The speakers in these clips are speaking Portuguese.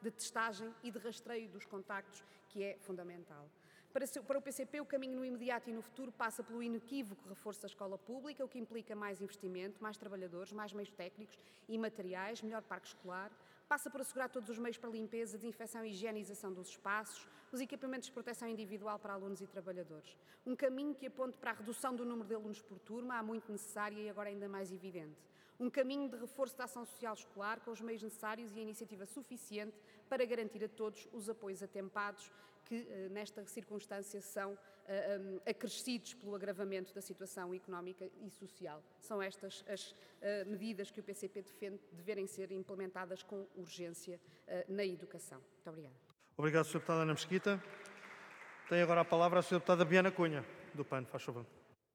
de testagem e de rastreio dos contactos, que é fundamental. Para o PCP, o caminho no imediato e no futuro passa pelo inequívoco reforço da escola pública, o que implica mais investimento, mais trabalhadores, mais meios técnicos e materiais, melhor parque escolar. Passa por assegurar todos os meios para limpeza, desinfecção e higienização dos espaços, os equipamentos de proteção individual para alunos e trabalhadores. Um caminho que aponte para a redução do número de alunos por turma, há muito necessária e agora ainda mais evidente. Um caminho de reforço da ação social escolar, com os meios necessários e a iniciativa suficiente para garantir a todos os apoios atempados que, nesta circunstância, são acrescidos pelo agravamento da situação económica e social. São estas as medidas que o PCP defende deverem ser implementadas com urgência na educação. Muito obrigada. Obrigado, Sra. Deputada Ana Mesquita. Tem agora a palavra a Sra. Deputada Biana Cunha, do PAN. Faz favor.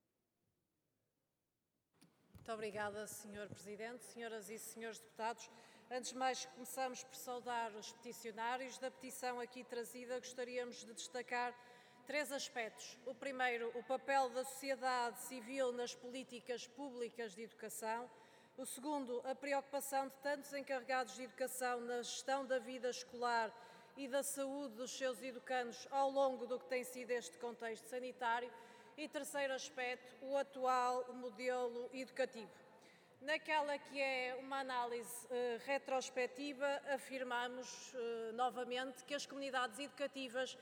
Muito obrigada, Sr. Presidente. Senhoras e senhores deputados, antes de mais começamos por saudar os peticionários da petição aqui trazida. Gostaríamos de destacar 3 aspectos. O primeiro, o papel da sociedade civil nas políticas públicas de educação. O segundo, a preocupação de tantos encarregados de educação na gestão da vida escolar e da saúde dos seus educandos ao longo do que tem sido este contexto sanitário. E terceiro aspecto, o atual modelo educativo. Naquela que é uma análise retrospectiva, afirmamos novamente que as comunidades educativas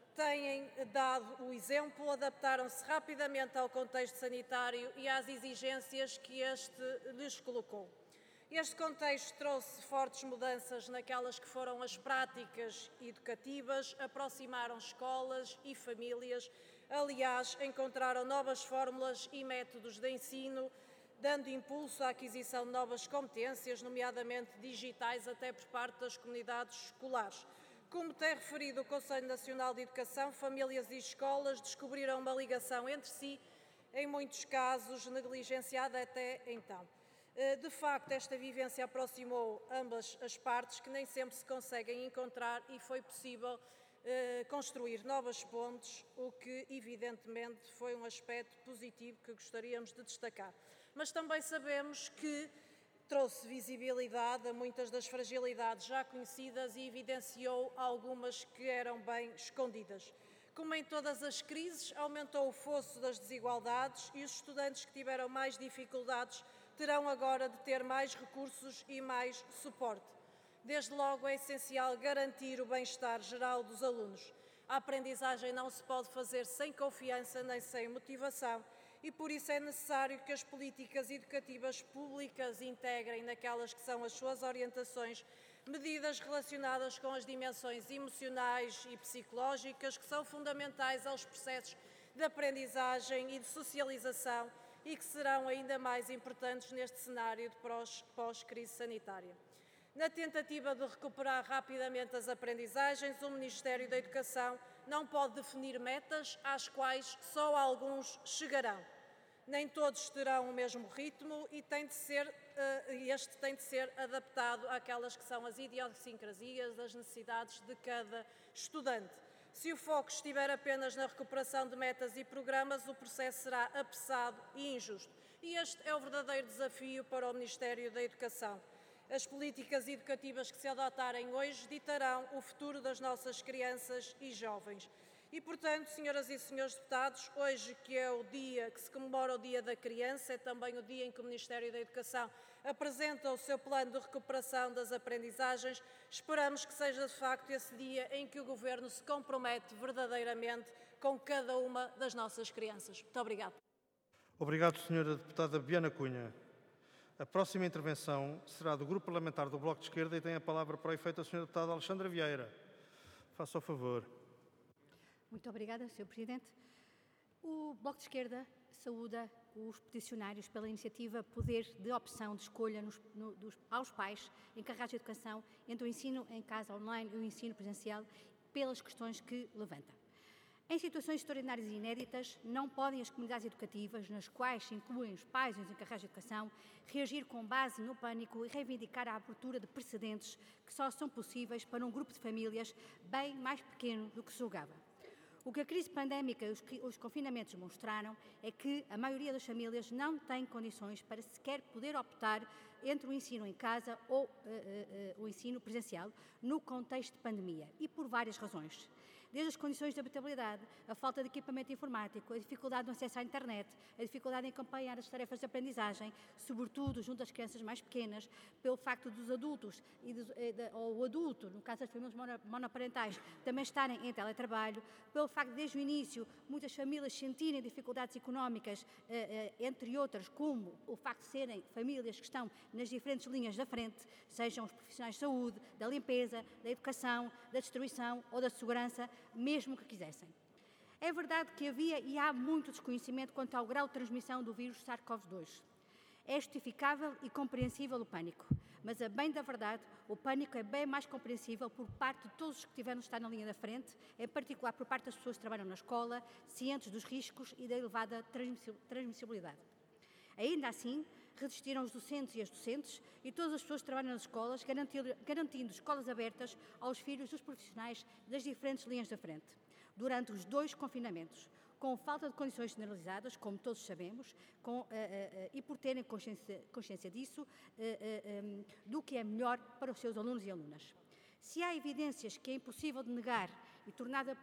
têm dado o exemplo, adaptaram-se rapidamente ao contexto sanitário e às exigências que este lhes colocou. Este contexto trouxe fortes mudanças naquelas que foram as práticas educativas, aproximaram escolas e famílias, aliás, encontraram novas fórmulas e métodos de ensino, dando impulso à aquisição de novas competências, nomeadamente digitais, até por parte das comunidades escolares. Como tem referido o Conselho Nacional de Educação, famílias e escolas descobriram uma ligação entre si, em muitos casos negligenciada até então. De facto, esta vivência aproximou ambas as partes, que nem sempre se conseguem encontrar, e foi possível construir novas pontes, o que evidentemente foi um aspecto positivo que gostaríamos de destacar. Mas também sabemos que trouxe visibilidade a muitas das fragilidades já conhecidas e evidenciou algumas que eram bem escondidas. Como em todas as crises, aumentou o fosso das desigualdades e os estudantes que tiveram mais dificuldades terão agora de ter mais recursos e mais suporte. Desde logo é essencial garantir o bem-estar geral dos alunos. A aprendizagem não se pode fazer sem confiança nem sem motivação e por isso é necessário que as políticas educativas públicas integrem naquelas que são as suas orientações medidas relacionadas com as dimensões emocionais e psicológicas que são fundamentais aos processos de aprendizagem e de socialização e que serão ainda mais importantes neste cenário de pós-crise sanitária. Na tentativa de recuperar rapidamente as aprendizagens, o Ministério da Educação não pode definir metas às quais só alguns chegarão. Nem todos terão o mesmo ritmo e este tem de ser adaptado àquelas que são as idiosincrasias, as necessidades de cada estudante. Se o foco estiver apenas na recuperação de metas e programas, o processo será apressado e injusto. E este é o verdadeiro desafio para o Ministério da Educação. As políticas educativas que se adotarem hoje ditarão o futuro das nossas crianças e jovens. E, portanto, senhoras e senhores deputados, hoje que é o dia que se comemora o Dia da Criança, é também o dia em que o Ministério da Educação apresenta o seu plano de recuperação das aprendizagens. Esperamos que seja, de facto, esse dia em que o Governo se compromete verdadeiramente com cada uma das nossas crianças. Muito obrigada. Obrigado, Sra. Deputada Biana Cunha. A próxima intervenção será do Grupo Parlamentar do Bloco de Esquerda e tem a palavra para o efeito a Sra. Deputada Alexandra Vieira. Faça o favor. Muito obrigada, Sr. Presidente. O Bloco de Esquerda saúda os peticionários pela iniciativa Poder de Opção de Escolha aos pais encarregados de educação entre o ensino em casa online e o ensino presencial pelas questões que levanta. Em situações extraordinárias e inéditas, não podem as comunidades educativas, nas quais se incluem os pais e os encarregados de educação, reagir com base no pânico e reivindicar a abertura de precedentes que só são possíveis para um grupo de famílias bem mais pequeno do que se julgava. O que a crise pandémica e os confinamentos mostraram é que a maioria das famílias não tem condições para sequer poder optar entre o ensino em casa ou o ensino presencial no contexto de pandemia, e por várias razões. Desde as condições de habitabilidade, a falta de equipamento informático, a dificuldade no acesso à internet, a dificuldade em acompanhar as tarefas de aprendizagem, sobretudo junto às crianças mais pequenas, pelo facto dos adultos, ou o adulto, no caso das famílias monoparentais, também estarem em teletrabalho, pelo facto de, desde o início, muitas famílias sentirem dificuldades económicas, entre outras, como o facto de serem famílias que estão nas diferentes linhas da frente, sejam os profissionais de saúde, da limpeza, da educação, da distribuição ou da segurança, mesmo que quisessem. É verdade que havia e há muito desconhecimento quanto ao grau de transmissão do vírus SARS-CoV-2. É justificável e compreensível o pânico, mas a bem da verdade, o pânico é bem mais compreensível por parte de todos os que tiveram de estar na linha da frente, em particular por parte das pessoas que trabalham na escola, cientes dos riscos e da elevada transmissibilidade. Ainda assim, resistiram os docentes e as docentes e todas as pessoas que trabalham nas escolas, garantindo escolas abertas aos filhos dos profissionais das diferentes linhas da frente, durante os 2 confinamentos, com falta de condições generalizadas, como todos sabemos, e por terem consciência disso, do que é melhor para os seus alunos e alunas. Se há evidências que é impossível de negar e tornadas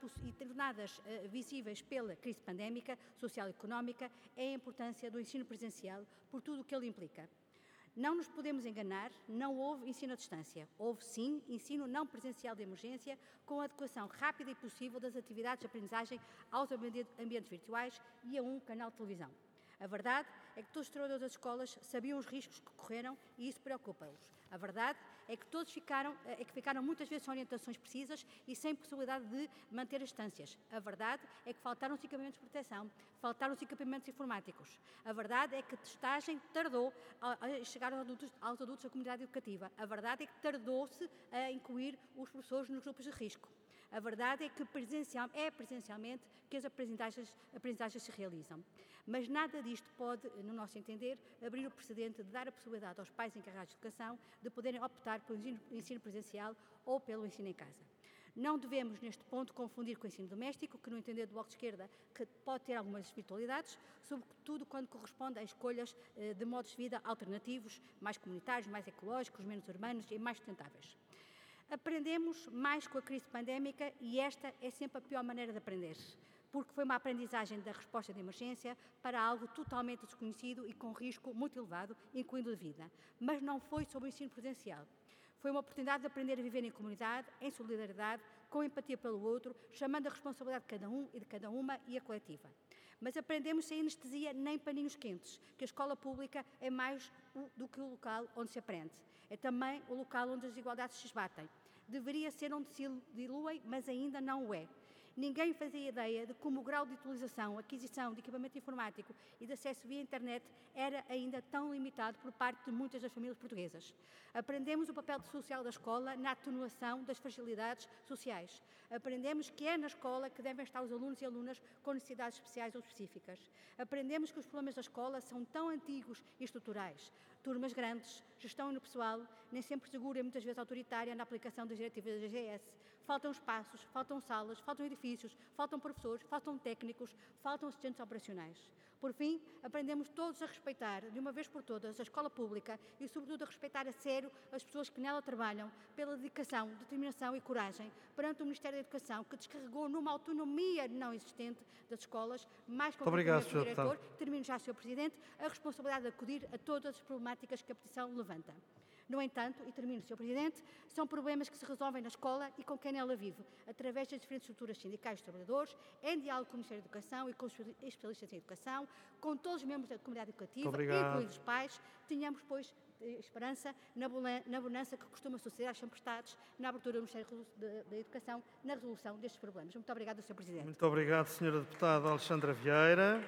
visíveis pela crise pandémica, social e económica, é a importância do ensino presencial por tudo o que ele implica. Não nos podemos enganar, não houve ensino à distância. Houve, sim, ensino não presencial de emergência, com a adequação rápida e possível das atividades de aprendizagem aos ambientes virtuais e a um canal de televisão. A verdade é que todos os trabalhadores das escolas sabiam os riscos que correram e isso preocupa-os. A verdade é que todos ficaram muitas vezes sem orientações precisas e sem possibilidade de manter as distâncias. A verdade é que faltaram os equipamentos de proteção, faltaram os equipamentos informáticos. A verdade é que a testagem tardou a chegar aos adultos da comunidade educativa. A verdade é que tardou-se a incluir os professores nos grupos de risco. A verdade é que presencialmente que as aprendizagens se realizam. Mas nada disto pode, no nosso entender, abrir o precedente de dar a possibilidade aos pais encarregados de educação de poderem optar pelo ensino presencial ou pelo ensino em casa. Não devemos, neste ponto, confundir com o ensino doméstico, que, no entender do Bloco de Esquerda, que pode ter algumas espiritualidades, sobretudo quando corresponde a escolhas de modos de vida alternativos, mais comunitários, mais ecológicos, menos urbanos e mais sustentáveis. Aprendemos mais com a crise pandémica e esta é sempre a pior maneira de aprender, porque foi uma aprendizagem da resposta de emergência para algo totalmente desconhecido e com risco muito elevado, incluindo a vida. Mas não foi sobre o ensino presencial. Foi uma oportunidade de aprender a viver em comunidade, em solidariedade, com empatia pelo outro, chamando a responsabilidade de cada um e de cada uma e a coletiva. Mas aprendemos sem anestesia nem paninhos quentes, que a escola pública é mais do que o local onde se aprende. É também o local onde as desigualdades se esbatem. Deveria ser onde se diluem, mas ainda não o é. Ninguém fazia ideia de como o grau de utilização, aquisição de equipamento informático e de acesso via internet era ainda tão limitado por parte de muitas das famílias portuguesas. Aprendemos o papel social da escola na atenuação das fragilidades sociais. Aprendemos que é na escola que devem estar os alunos e alunas com necessidades especiais ou específicas. Aprendemos que os problemas da escola são tão antigos e estruturais. Turmas grandes, gestão pessoal, nem sempre segura e muitas vezes autoritária na aplicação das diretivas da DGS. Faltam espaços, faltam salas, faltam edifícios, faltam professores, faltam técnicos, faltam assistentes operacionais. Por fim, aprendemos todos a respeitar, de uma vez por todas, a escola pública e, sobretudo, a respeitar a sério as pessoas que nela trabalham, pela dedicação, determinação e coragem perante o Ministério da Educação, que descarregou numa autonomia não existente das escolas, mais concretamente do diretor, termino já, Sr. Presidente, a responsabilidade de acudir a todas as problemáticas que a petição levanta. No entanto, e termino, Sr. Presidente, são problemas que se resolvem na escola e com quem nela vive, através das diferentes estruturas sindicais dos trabalhadores, em diálogo com o Ministério da Educação e com os especialistas em educação, com todos os membros da comunidade educativa, incluindo os pais, tenhamos, pois, esperança na bonança que costuma suceder às tempestades, na abertura do Ministério da Educação, na resolução destes problemas. Muito obrigada, Sr. Presidente. Muito obrigado, Sra. Deputada Alexandra Vieira.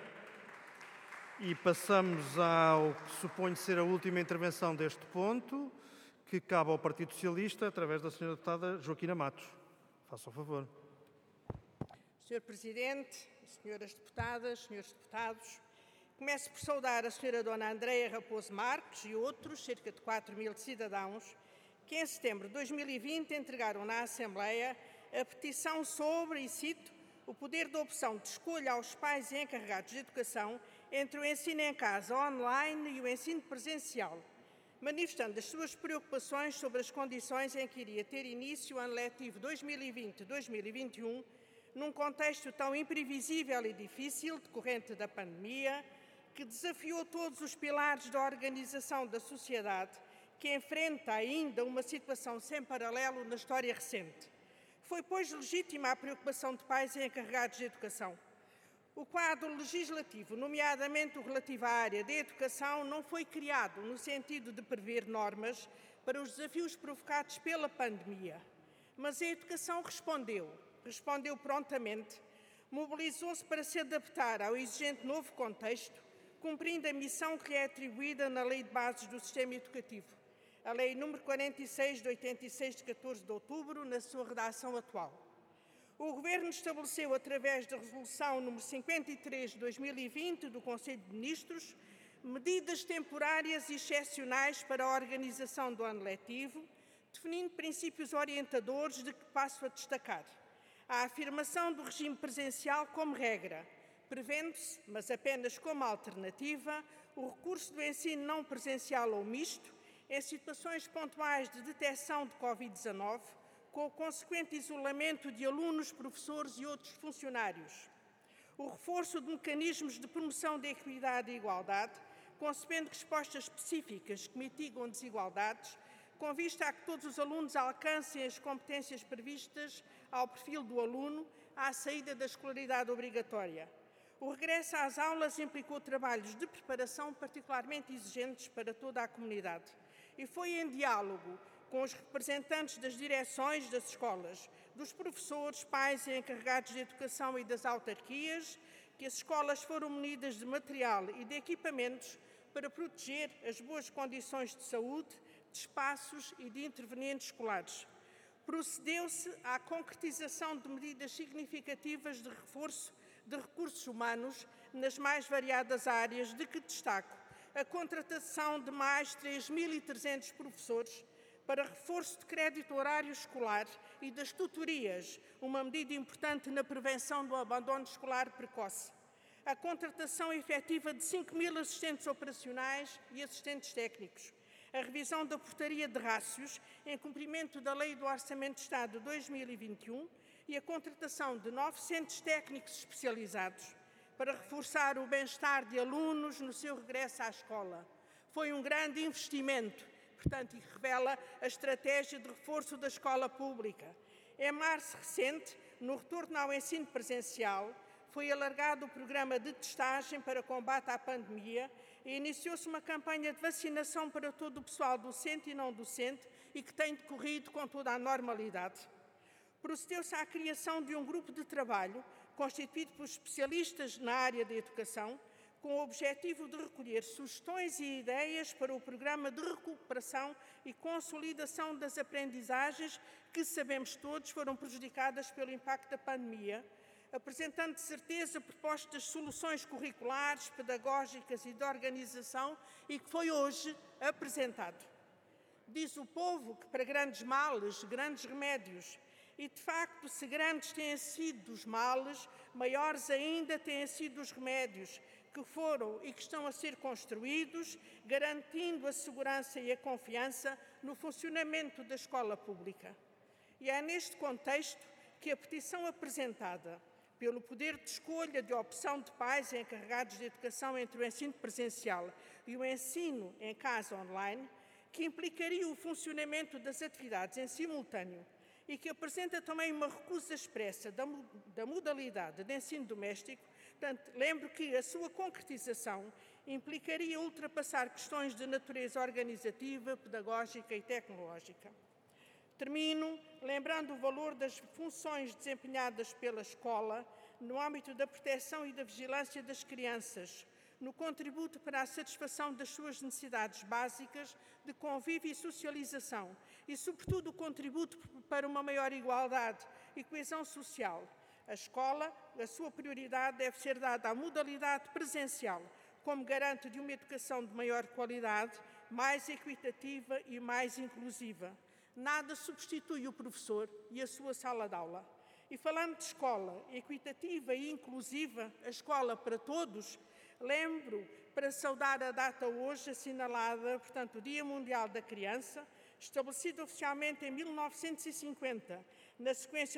E passamos ao que suponho ser a última intervenção deste ponto, que cabe ao Partido Socialista, através da Sra. Deputada Joaquina Matos. Faça o favor. Sr. Presidente, Sras. Deputadas, Srs. Deputados, começo por saudar a Sra. Dona Andreia Raposo Marques e outros, cerca de 4.000 cidadãos, que em setembro de 2020 entregaram na Assembleia a petição sobre, e cito, o poder de opção de escolha aos pais e encarregados de educação entre o ensino em casa online e o ensino presencial. manifestando as suas preocupações sobre as condições em que iria ter início o ano letivo 2020-2021, num contexto tão imprevisível e difícil, decorrente da pandemia, que desafiou todos os pilares da organização da sociedade, que enfrenta ainda uma situação sem paralelo na história recente. Foi, pois, legítima a preocupação de pais e encarregados de educação. O quadro legislativo, nomeadamente o relativo à área da educação, não foi criado no sentido de prever normas para os desafios provocados pela pandemia, mas a educação respondeu prontamente, mobilizou-se para se adaptar ao exigente novo contexto, cumprindo a missão que lhe é atribuída na Lei de Bases do Sistema Educativo, a Lei nº 46 de 86 de 14 de outubro, na sua redação atual. O Governo estabeleceu, através da Resolução nº 53 de 2020 do Conselho de Ministros, medidas temporárias e excepcionais para a organização do ano letivo, definindo princípios orientadores de que passo a destacar. A afirmação do regime presencial como regra, prevendo-se, mas apenas como alternativa, o recurso do ensino não presencial ou misto em situações pontuais de detecção de Covid-19, com o consequente isolamento de alunos, professores e outros funcionários. O reforço de mecanismos de promoção da equidade e igualdade, concebendo respostas específicas que mitigam desigualdades, com vista a que todos os alunos alcancem as competências previstas ao perfil do aluno à saída da escolaridade obrigatória. O regresso às aulas implicou trabalhos de preparação particularmente exigentes para toda a comunidade e foi em diálogo com os representantes das direções das escolas, dos professores, pais e encarregados de educação e das autarquias, que as escolas foram munidas de material e de equipamentos para proteger as boas condições de saúde, de espaços e de intervenientes escolares. Procedeu-se à concretização de medidas significativas de reforço de recursos humanos nas mais variadas áreas, de que destaco a contratação de mais 3.300 professores para reforço de crédito horário escolar e das tutorias, uma medida importante na prevenção do abandono escolar precoce. A contratação efetiva de 5.000 assistentes operacionais e assistentes técnicos. A revisão da portaria de rácios em cumprimento da Lei do Orçamento de Estado de 2021 e a contratação de 900 técnicos especializados para reforçar o bem-estar de alunos no seu regresso à escola. Foi um grande investimento, portanto, e revela a estratégia de reforço da escola pública. Em março recente, no retorno ao ensino presencial, foi alargado o programa de testagem para combate à pandemia e iniciou-se uma campanha de vacinação para todo o pessoal docente e não docente e que tem decorrido com toda a normalidade. Procedeu-se à criação de um grupo de trabalho constituído por especialistas na área da educação, com o objetivo de recolher sugestões e ideias para o programa de recuperação e consolidação das aprendizagens que, sabemos todos, foram prejudicadas pelo impacto da pandemia, apresentando de certeza propostas de soluções curriculares, pedagógicas e de organização e que foi hoje apresentado. Diz o povo que para grandes males, grandes remédios. E, de facto, se grandes têm sido os males, maiores ainda têm sido os remédios que foram e que estão a ser construídos, garantindo a segurança e a confiança no funcionamento da escola pública. E é neste contexto que a petição apresentada pelo poder de escolha de opção de pais e encarregados de educação entre o ensino presencial e o ensino em casa online, que implicaria o funcionamento das atividades em simultâneo, e que apresenta também uma recusa expressa da modalidade de ensino doméstico. Portanto, lembro que a sua concretização implicaria ultrapassar questões de natureza organizativa, pedagógica e tecnológica. Termino lembrando o valor das funções desempenhadas pela escola no âmbito da proteção e da vigilância das crianças, no contributo para a satisfação das suas necessidades básicas de convívio e socialização e, sobretudo, o contributo para uma maior igualdade e coesão social. A escola, a sua prioridade deve ser dada à modalidade presencial, como garante de uma educação de maior qualidade, mais equitativa e mais inclusiva. Nada substitui o professor e a sua sala de aula. E falando de escola equitativa e inclusiva, a escola para todos, Lembro, para saudar a data hoje assinalada, portanto, o Dia Mundial da Criança, estabelecido oficialmente em 1950, na sequência